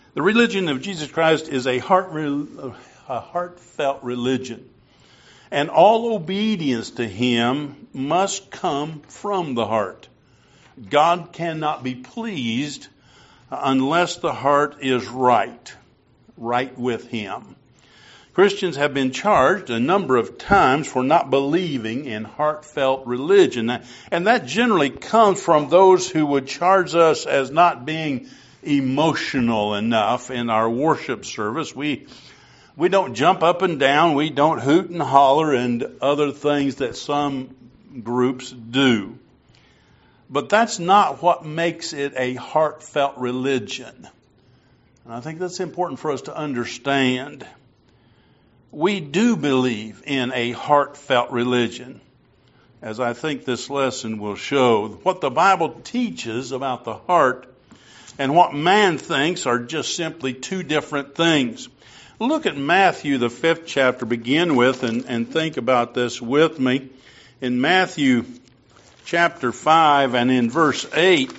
The religion of Jesus Christ is a heartfelt religion. And all obedience to Him must come from the heart. God cannot be pleased unless the heart is right with Him. Christians have been charged a number of times for not believing in heartfelt religion. And that generally comes from those who would charge us as not being emotional enough in our worship service. We don't jump up and down. We don't hoot and holler and other things that some groups do. But that's not what makes it a heartfelt religion. And I think that's important for us to understand. We do believe in a heartfelt religion, as I think this lesson will show. What the Bible teaches about the heart and what man thinks are just simply two different things. Look at Matthew, the 5th chapter, begin with, and think about this with me. In Matthew chapter 5 and in verse 8,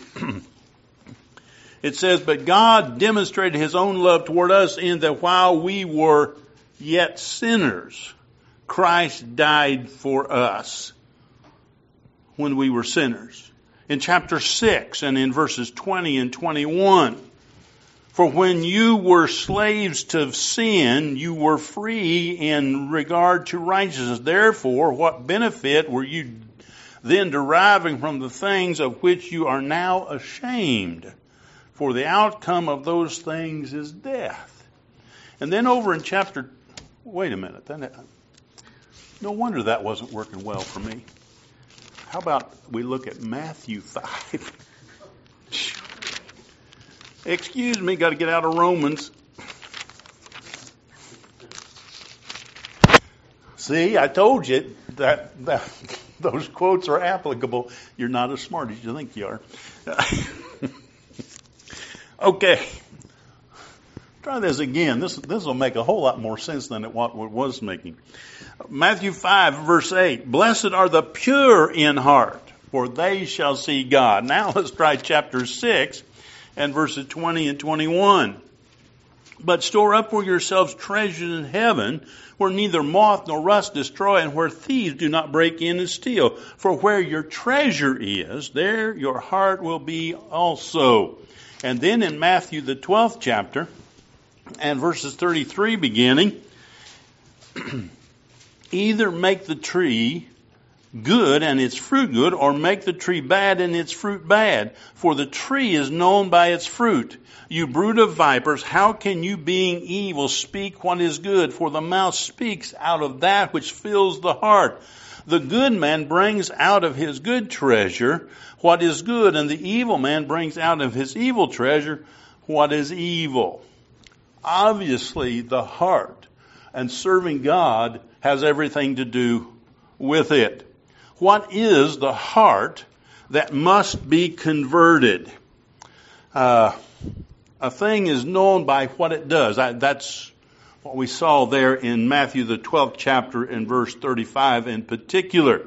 it says, "But God demonstrated His own love toward us in that while we were yet sinners, Christ died for us." When we were sinners. In chapter 6 and in verses 20 and 21, "For when you were slaves to sin, you were free in regard to righteousness. Therefore, what benefit were you then deriving from the things of which you are now ashamed? For the outcome of those things is death." And then over in chapter, wait a minute, no wonder that wasn't working well for me. How about we look at Matthew 5? Excuse me, got to get out of Romans. See, I told you that those quotes are applicable. You're not as smart as you think you are. Okay. Try this again. This will make a whole lot more sense than what it was making. Matthew 5, verse 8. "Blessed are the pure in heart, for they shall see God." Now let's try chapter 6 and verses 20 and 21. "But store up for yourselves treasures in heaven, where neither moth nor rust destroy, and where thieves do not break in and steal. For where your treasure is, there your heart will be also." And then in Matthew, the 12th chapter, and verses 33 beginning, "Either make the tree good and its fruit good, or make the tree bad and its fruit bad. For the tree is known by its fruit. You brood of vipers, how can you, being evil, speak what is good? For the mouth speaks out of that which fills the heart. The good man brings out of his good treasure what is good, and the evil man brings out of his evil treasure what is evil." Obviously, the heart and serving God has everything to do with it. What is the heart that must be converted? A thing is known by what it does. That's what we saw there in Matthew, the 12th chapter, in verse 35 in particular.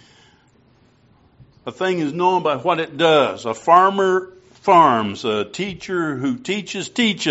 A thing is known by what it does. A farmer farms. A teacher who teaches,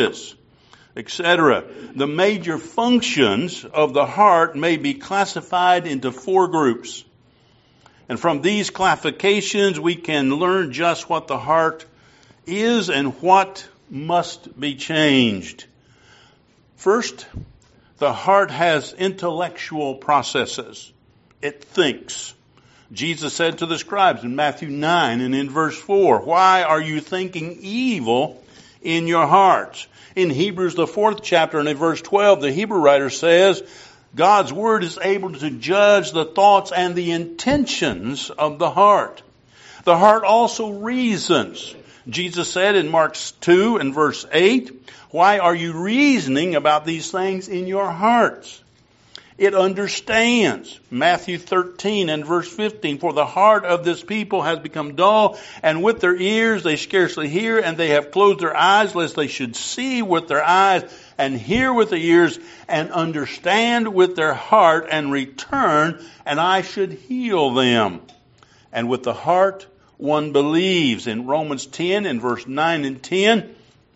etc. The major functions of the heart may be classified into 4 groups. And from these classifications, we can learn just what the heart is and what must be changed. First, the heart has intellectual processes. It thinks. Jesus said to the scribes in Matthew 9 and in verse 4, "Why are you thinking evil in your hearts?" In Hebrews, the 4th chapter and in verse 12, the Hebrew writer says, God's word is able to judge the thoughts and the intentions of the heart. The heart also reasons. Jesus said in Mark 2 and verse 8, "Why are you reasoning about these things in your hearts?" It understands. Matthew 13 and verse 15, "For the heart of this people has become dull, and with their ears they scarcely hear, and they have closed their eyes, lest they should see with their eyes, and hear with their ears, and understand with their heart, and return, and I should heal them." And with the heart one believes. In Romans 10 and verse 9 and 10,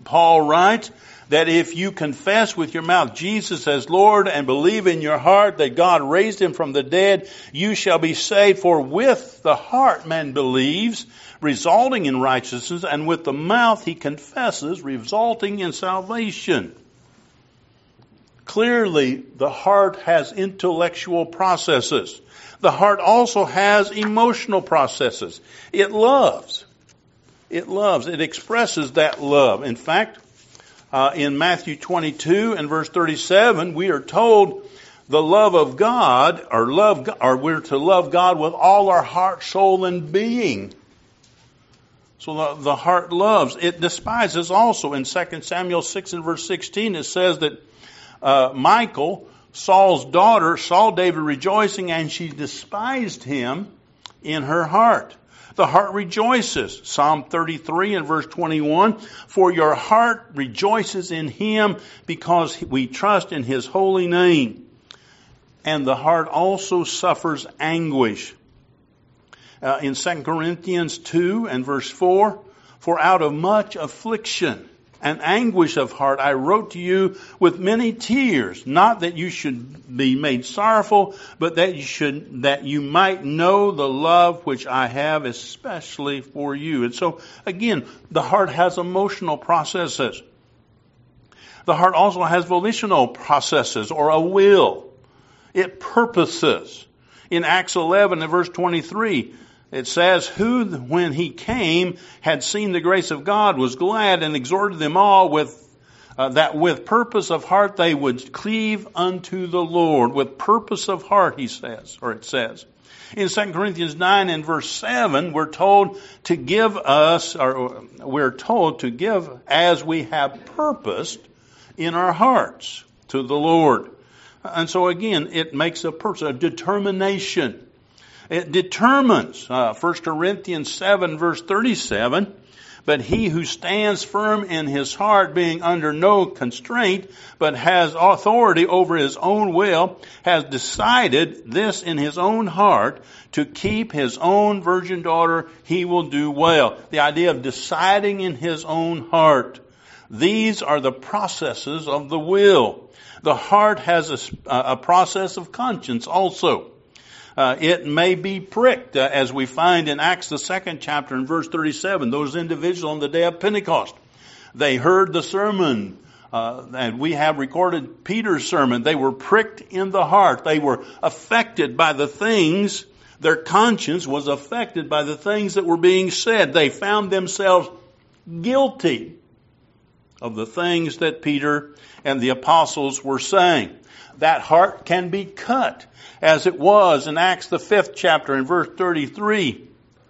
Paul writes that if you confess with your mouth Jesus as Lord and believe in your heart that God raised him from the dead, you shall be saved. For with the heart man believes, resulting in righteousness, and with the mouth he confesses, resulting in salvation. Clearly, the heart has intellectual processes. The heart also has emotional processes. It loves. It loves. It expresses that love. In fact, in Matthew 22 and verse 37, we are told the love of God, or we're to love God with all our heart, soul, and being. So the heart loves. It despises also. In 2 Samuel 6 and verse 16, it says that Michal, Saul's daughter, saw David rejoicing, and she despised him in her heart. The heart rejoices. Psalm 33 and verse 21, for your heart rejoices in him because we trust in his holy name. And the heart also suffers anguish. In 2 Corinthians 2 and verse 4, for out of much affliction and anguish of heart I wrote to you with many tears, not that you should be made sorrowful, but that you might know the love which I have especially for you. And so again, the heart has emotional processes. The heart also has volitional processes, or a will. It purposes. In Acts 11 and verse 23, it says, who, when he came, had seen the grace of God, was glad and exhorted them all that with purpose of heart they would cleave unto the Lord. With purpose of heart, he says, or it says. In 2 Corinthians 9 and verse 7, we're told to give as we have purposed in our hearts to the Lord. And so again, it makes a purpose, a determination. It determines, 1 Corinthians 7 verse 37, but he who stands firm in his heart, being under no constraint, but has authority over his own will, has decided this in his own heart, to keep his own virgin daughter, he will do well. The idea of deciding in his own heart. These are the processes of the will. The heart has a process of conscience also. It may be pricked, as we find in Acts the 2nd chapter in verse 37. Those individuals on the day of Pentecost, they heard the sermon, and we have recorded Peter's sermon. They were pricked in the heart. They were affected by the things, their conscience was affected by the things that were being said. They found themselves guilty of the things that Peter and the apostles were saying. That heart can be cut, as it was in Acts the 5th chapter in verse 33,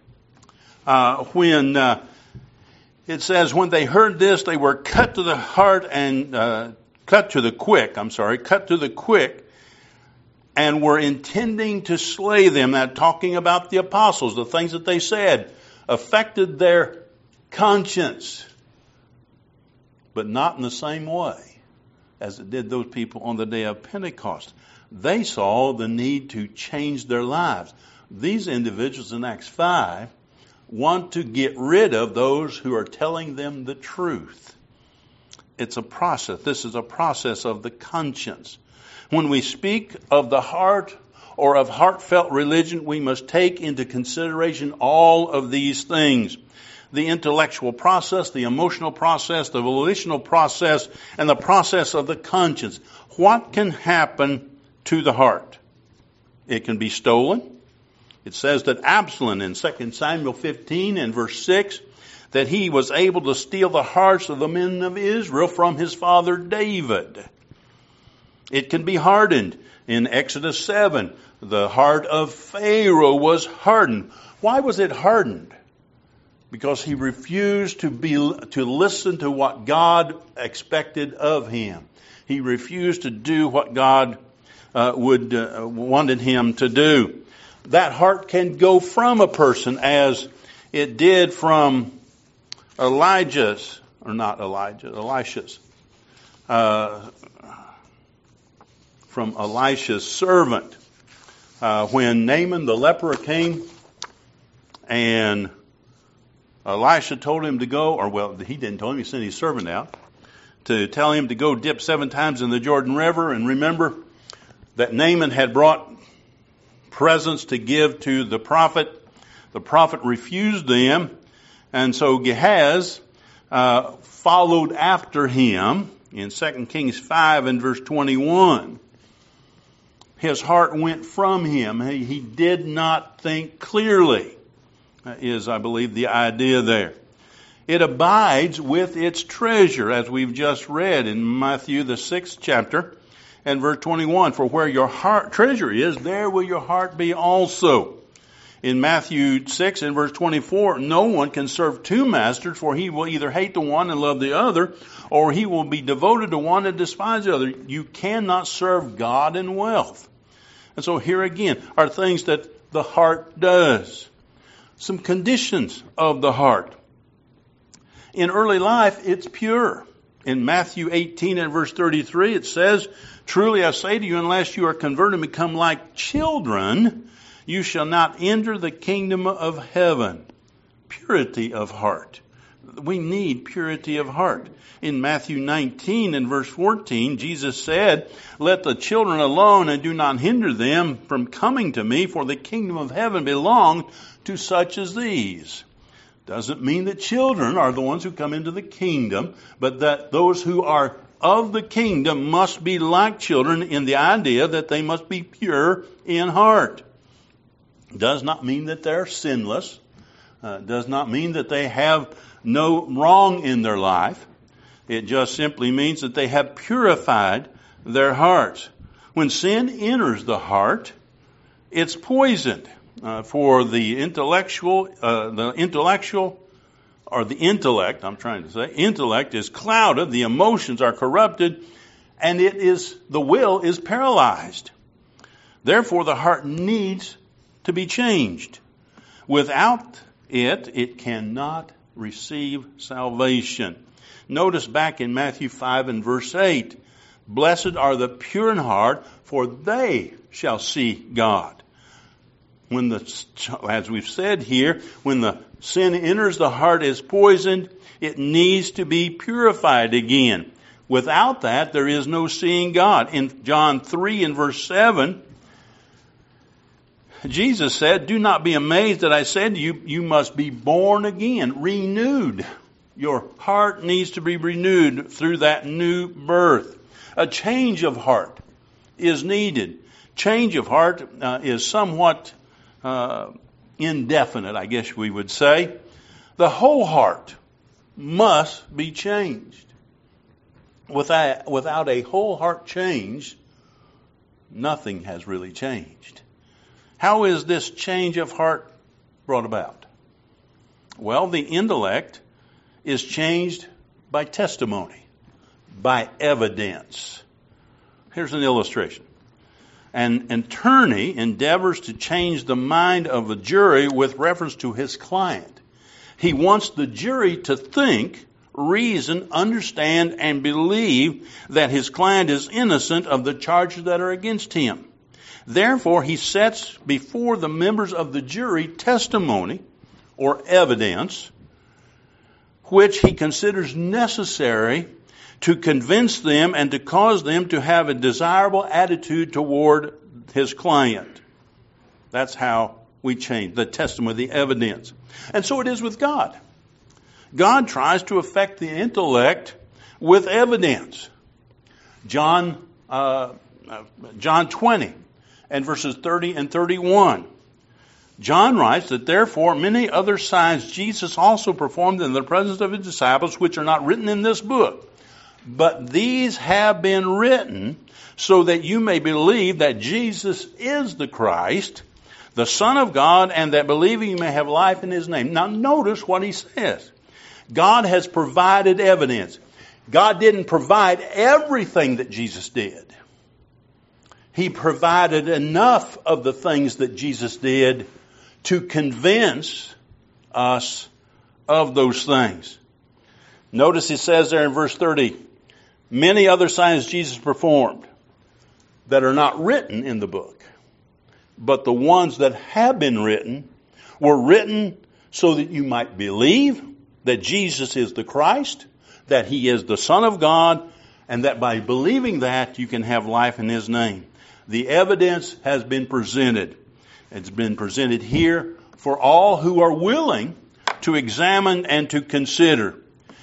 when it says, when they heard this, they were cut to the heart and cut to the quick, and were intending to slay them. That talking about the apostles, the things that they said affected their conscience, but not in the same way as it did those people on the day of Pentecost. They saw the need to change their lives. These individuals in Acts 5 want to get rid of those who are telling them the truth. It's a process. This is a process of the conscience. When we speak of the heart or of heartfelt religion, we must take into consideration all of these things. The intellectual process, the emotional process, the volitional process, and the process of the conscience. What can happen to the heart? It can be stolen. It says that Absalom in 2 Samuel 15 and verse 6, that he was able to steal the hearts of the men of Israel from his father David. It can be hardened. In Exodus 7, the heart of Pharaoh was hardened. Why was it hardened? Because he refused to listen to what God expected of him. He refused to do what God wanted him to do. That heart can go from a person, as it did from Elisha's. From Elisha's servant. When Naaman the leper came and Elisha told him to go, he didn't tell him, he sent his servant out to tell him to go dip 7 times in the Jordan River. And remember that Naaman had brought presents to give to the prophet. The prophet refused them, and so Gehazi followed after him in 2 Kings 5 and verse 21. His heart went from him. He did not think clearly, is, I believe, the idea there. It abides with its treasure, as we've just read in Matthew the 6th chapter and verse 21. For where your heart treasure is, there will your heart be also. In Matthew 6 and verse 24, no one can serve 2 masters, for he will either hate the one and love the other, or he will be devoted to one and despise the other. You cannot serve God and wealth. And so here again are things that the heart does. Some conditions of the heart. In early life, it's pure. In Matthew 18 and verse 33, it says, truly I say to you, unless you are converted and become like children, you shall not enter the kingdom of heaven. Purity of heart. We need purity of heart. In Matthew 19 and verse 14, Jesus said, let the children alone and do not hinder them from coming to me, for the kingdom of heaven belongs to such as these. Doesn't mean that children are the ones who come into the kingdom, but that those who are of the kingdom must be like children in the idea that they must be pure in heart. Does not mean that they're sinless. Does not mean that they have no wrong in their life. It just simply means that they have purified their hearts. When sin enters the heart, it's poisoned. For the intellect is clouded, the emotions are corrupted, and the will is paralyzed. Therefore, the heart needs to be changed. Without it cannot receive salvation. Notice back in Matthew 5 and verse 8, blessed are the pure in heart, for they shall see God. As we've said here, when the sin enters the heart is poisoned, it needs to be purified again. Without that, there is no seeing God. In John 3 and verse 7, Jesus said, do not be amazed that I said to you, you must be born again, renewed. Your heart needs to be renewed through that new birth. A change of heart is needed. Change of heart is somewhat indefinite, I guess we would say. The whole heart must be changed. Without a whole heart change, nothing has really changed. How is this change of heart brought about? Well, the intellect is changed by testimony, by evidence. Here's an illustration. An attorney endeavors to change the mind of a jury with reference to his client. He wants the jury to think, reason, understand, and believe that his client is innocent of the charges that are against him. Therefore, he sets before the members of the jury testimony or evidence which he considers necessary to convince them and to cause them to have a desirable attitude toward his client. That's how we change the testimony, the evidence. And so it is with God. God tries to affect the intellect with evidence. John 20 and verses 30 and 31. John writes that therefore many other signs Jesus also performed in the presence of his disciples, which are not written in this book. But these have been written so that you may believe that Jesus is the Christ, the Son of God, and that believing you may have life in his name. Now notice what he says. God has provided evidence. God didn't provide everything that Jesus did. He provided enough of the things that Jesus did to convince us of those things. Notice he says there in verse 30, many other signs Jesus performed that are not written in the book, but the ones that have been written were written so that you might believe that Jesus is the Christ, that He is the Son of God, and that by believing that you can have life in His name. The evidence has been presented. It's been presented here for all who are willing to examine and to consider.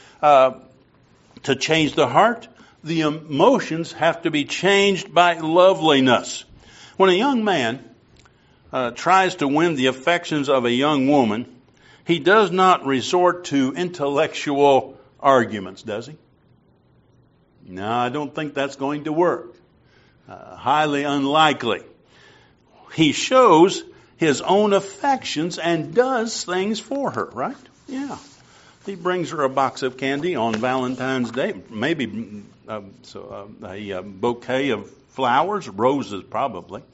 To change the heart, the emotions have to be changed by loveliness. When a young man tries to win the affections of a young woman, he does not resort to intellectual arguments, does he? No, I don't think that's going to work. Highly unlikely. He shows his own affections and does things for her, right? Yeah. He brings her a box of candy on Valentine's Day, maybe a bouquet of flowers, roses probably.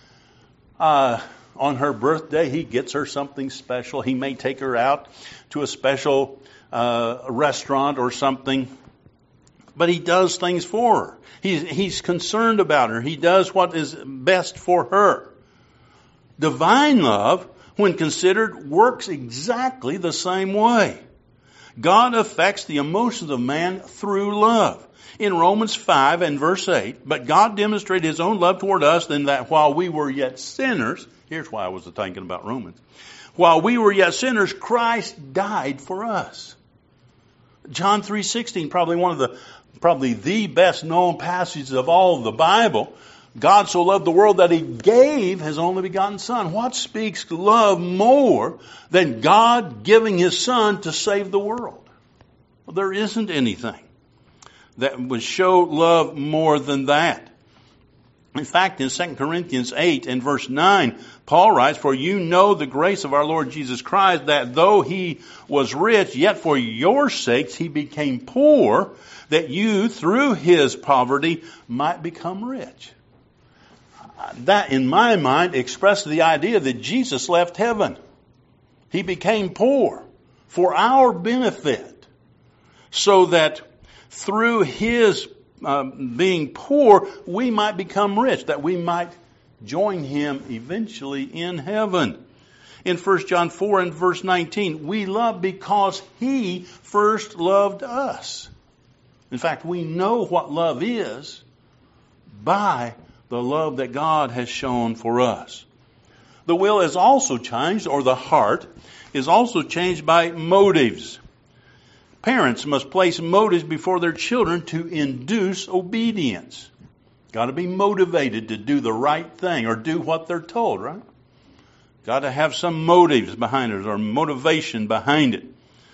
On her birthday, he gets her something special. He may take her out to a special restaurant or something, but he does things for her. He's concerned about her. He does what is best for her. Divine love, when considered, works exactly the same way. God affects the emotions of man through love. In Romans 5 and verse 8, but God demonstrated His own love toward us in that while we were yet sinners, here's why I was thinking about Romans, while we were yet sinners, Christ died for us. John 3:16, probably the best known passages of all of the Bible. God so loved the world that He gave His only begotten Son. What speaks love more than God giving His Son to save the world? Well, there isn't anything that would show love more than that. In fact, in 2 Corinthians 8 and verse 9, Paul writes, for you know the grace of our Lord Jesus Christ, that though He was rich, yet for your sakes He became poor, that you through His poverty might become rich. That, in my mind, expresses the idea that Jesus left heaven. He became poor for our benefit, so that through His being poor, we might become rich, that we might join Him eventually in heaven. In 1 John 4 and verse 19, we love because He first loved us. In fact, we know what love is by the love that God has shown for us. The will is also changed, or the heart is also changed by motives. Parents must place motives before their children to induce obedience. Got to be motivated to do the right thing or do what they're told, right? Got to have some motives behind it or motivation behind it.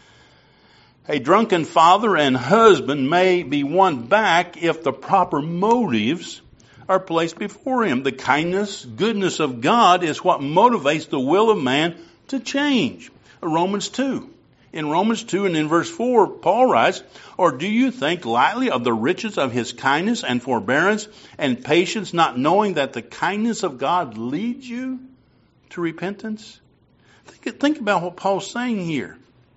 A drunken father and husband may be won back if the proper motives are placed before him. The kindness, goodness of God is what motivates the will of man to change. Romans 2. In Romans 2 and in verse 4, Paul writes, or do you think lightly of the riches of His kindness and forbearance and patience, not knowing that the kindness of God leads you to repentance? Think about what Paul's saying here.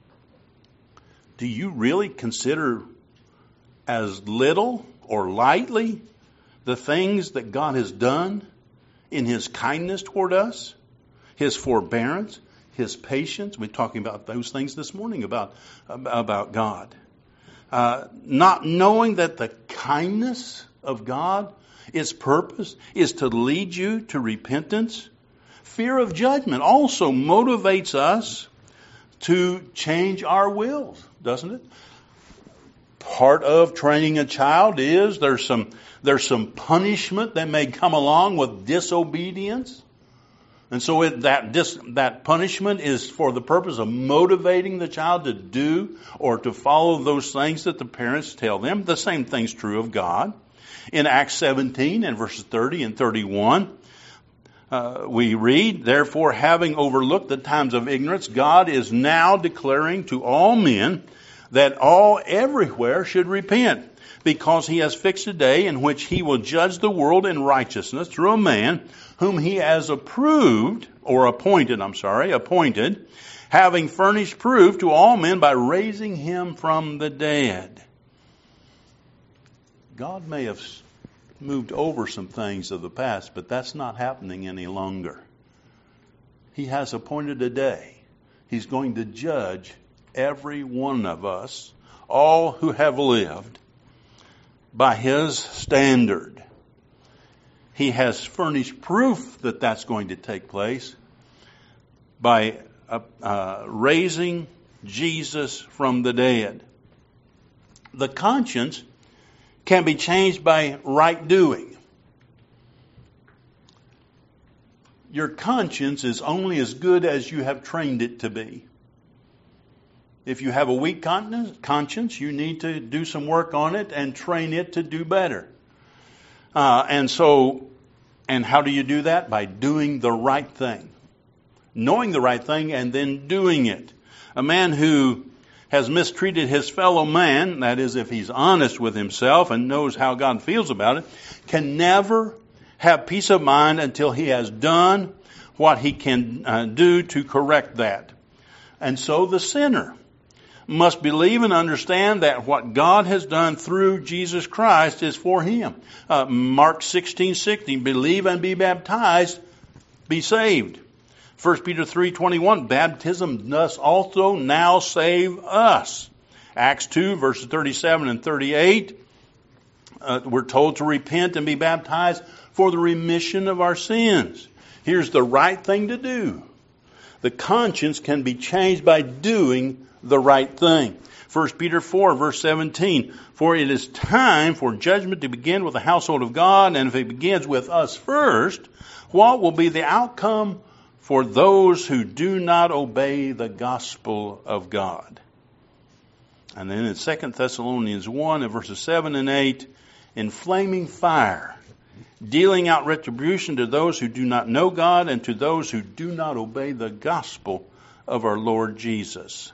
Do you really consider as little or lightly the things that God has done in His kindness toward us, His forbearance, His patience? We're talking about those things this morning about God. Not knowing that the kindness of God, its purpose is to lead you to repentance. Fear of judgment also motivates us to change our wills, doesn't it? Part of training a child is there's some punishment that may come along with disobedience. And so that punishment is for the purpose of motivating the child to do or to follow those things that the parents tell them. The same thing's true of God. In Acts 17 and verses 30 and 31, we read, therefore, having overlooked the times of ignorance, God is now declaring to all men that all everywhere should repent, because He has fixed a day in which He will judge the world in righteousness through a man whom He has appointed, having furnished proof to all men by raising Him from the dead. God may have moved over some things of the past, but that's not happening any longer. He has appointed a day He's going to judge every one of us, all who have lived, by His standard. He has furnished proof that that's going to take place by raising Jesus from the dead. The conscience can be changed by right doing. Your conscience is only as good as you have trained it to be. If you have a weak conscience, you need to do some work on it and train it to do better. And how do you do that? By doing the right thing. Knowing the right thing and then doing it. A man who has mistreated his fellow man, that is, if he's honest with himself and knows how God feels about it, can never have peace of mind until he has done what he can do to correct that. And so the sinner must believe and understand that what God has done through Jesus Christ is for him. Mark 16:16, believe and be baptized, be saved. 1 Peter 3:21, baptism does also now save us. Acts 2, verses 37 and 38, we're told to repent and be baptized for the remission of our sins. Here's the right thing to do. The conscience can be changed by doing the right thing. 1 Peter 4, verse 17, for it is time for judgment to begin with the household of God, and if it begins with us first, what will be the outcome for those who do not obey the gospel of God? And then in 2 Thessalonians 1, and verses 7 and 8, in flaming fire, dealing out retribution to those who do not know God and to those who do not obey the gospel of our Lord Jesus.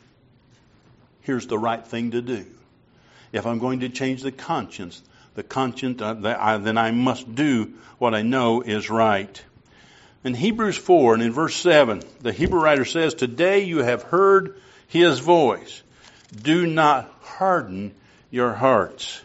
Here's the right thing to do. If I'm going to change the conscience, then I must do what I know is right. In Hebrews 4 and in verse 7, the Hebrew writer says, today you have heard His voice. Do not harden your hearts.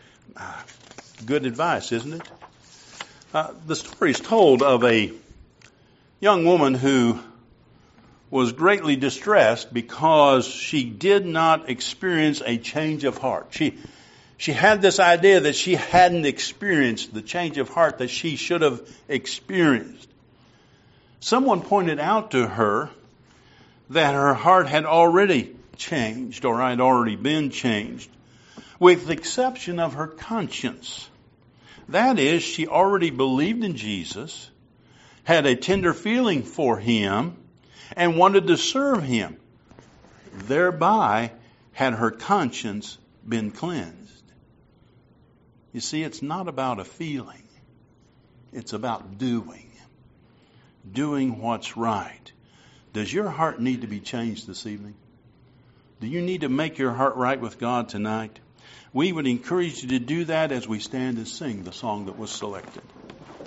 Good advice, isn't it? The story is told of a young woman who was greatly distressed because she did not experience a change of heart. She had this idea that she hadn't experienced the change of heart that she should have experienced. Someone pointed out to her that her heart had already changed, or had already been changed, with the exception of her conscience. That is, she already believed in Jesus, had a tender feeling for Him, and wanted to serve Him. Thereby had her conscience been cleansed. You see, it's not about a feeling. It's about doing. Doing what's right. Does your heart need to be changed this evening? Do you need to make your heart right with God tonight? We would encourage you to do that as we stand and sing the song that was selected.